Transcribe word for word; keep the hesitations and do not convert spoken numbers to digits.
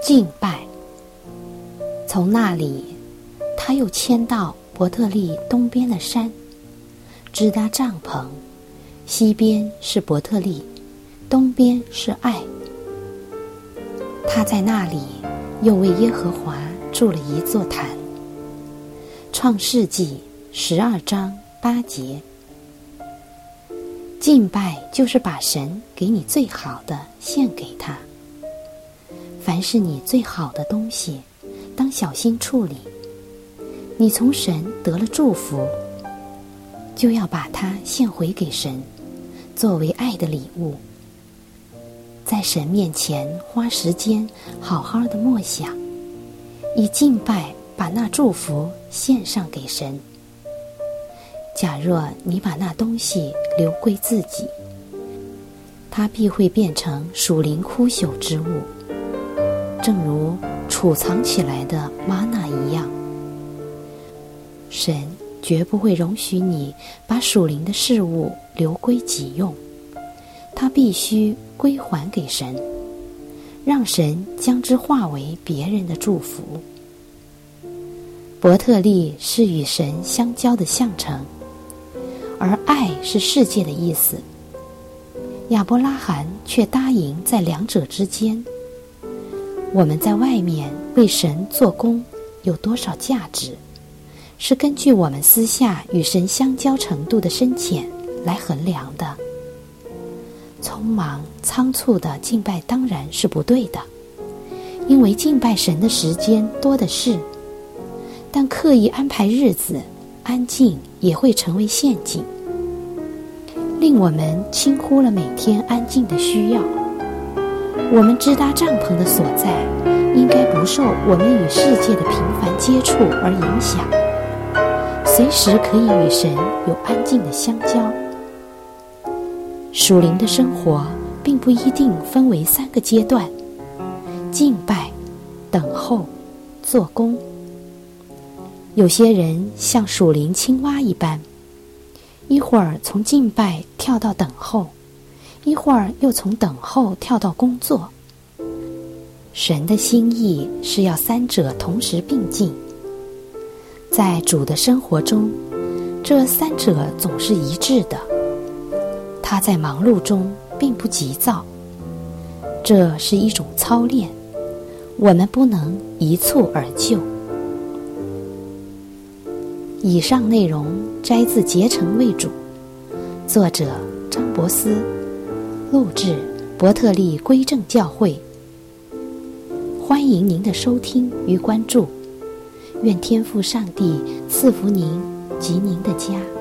敬拜。从那里，他又迁到伯特利东边的山，支搭帐篷，西边是伯特利，东边是爱。他在那里又为耶和华筑了一座坛。创世纪十二章八节。敬拜就是把神给你最好的献给他。凡是你最好的东西，当小心处理。你从神得了祝福，就要把它献回给神，作为爱的礼物。在神面前花时间好好的默想，以敬拜把那祝福献上给神。假若你把那东西留归自己，它必会变成属灵枯朽之物，正如储藏起来的玛纳一样。神绝不会容许你把属灵的事物留归己用，它必须归还给神，让神将之化为别人的祝福。伯特利是与神相交的象征，而爱是世界的意思。亚伯拉罕却答应在两者之间。我们在外面为神做工有多少价值，是根据我们私下与神相交程度的深浅来衡量的。匆忙仓促的敬拜当然是不对的，因为敬拜神的时间多的是，但刻意安排日子，安静也会成为陷阱，令我们轻忽了每天安静的需要。我们支搭帐篷的所在，应该不受我们与世界的频繁接触而影响，随时可以与神有安静的相交。属灵的生活并不一定分为三个阶段：敬拜、等候、做工。有些人像属灵青蛙一般，一会儿从敬拜跳到等候，一会儿又从等候跳到工作。神的心意是要三者同时并进。在主的生活中，这三者总是一致的。他在忙碌中并不急躁，这是一种操练，我们不能一蹴而就。以上内容摘自结成为主，作者张伯斯，录制伯特利归正教会。欢迎您的收听与关注，愿天父上帝赐福您及您的家。